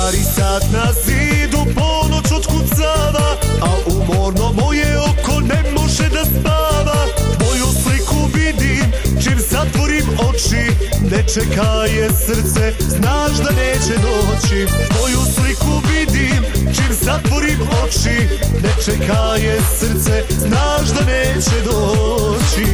Stari sat na zidu ponoć otkucava, a umorno moje oko ne može da spava. Tvoju sliku vidim čim zatvorim oči, ne čeka je srce, znaš da neće doći. Tvoju sliku vidim čim zatvorim oči, ne čeka je srce, znaš da neće doći.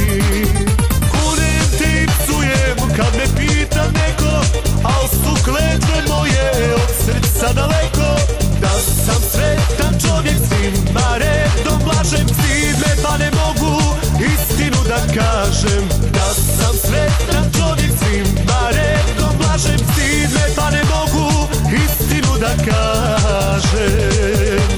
Kunem te i psujem kad me pita neko, al su kletve moje od srca daleko. Da sam sretan čovjek svima redom lažem, stid me pa ne mogu istinu da kažem. Da sam sretan čovjek svima redom lažem, stid me pa ne mogu istinu da kažem.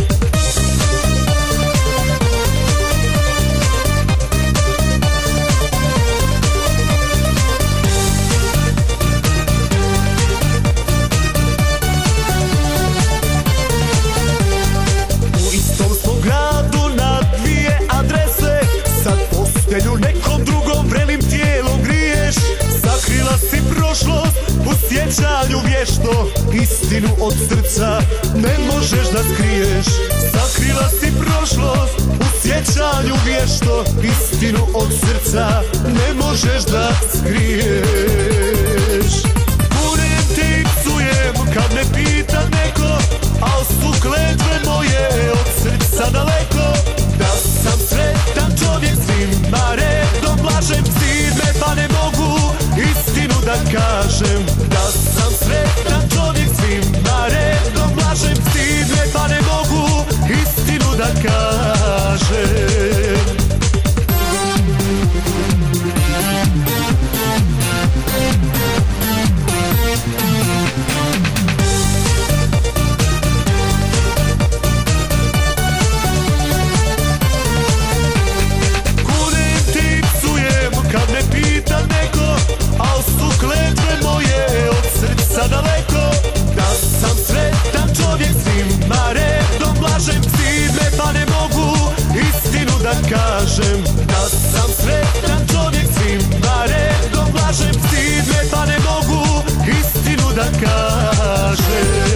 Nekom drugom vrelim tijelom griješ, sakrila si prošlost u sjećanju vješto, istinu od srca ne možeš da skriješ. Sakrila si prošlost u sjećanju vješto, istinu od srca ne možeš da skriješ. Kunem te i psujem kad me pita neko, al su kletve moje od srca daleko. Da sam sretan čovjek svima redom lažem, stid me pa ne mogu istinu da kažem. Da sam sretan čovjek svima redom lažem, stid me pa ne mogu istinu da kažem. Daleko, da sam sretan čovjek svima redom lažem, stid me pa ne mogu istinu da kažem. Da sam sretan čovjek svima redom lažem, stid me pa ne mogu istinu da kažem.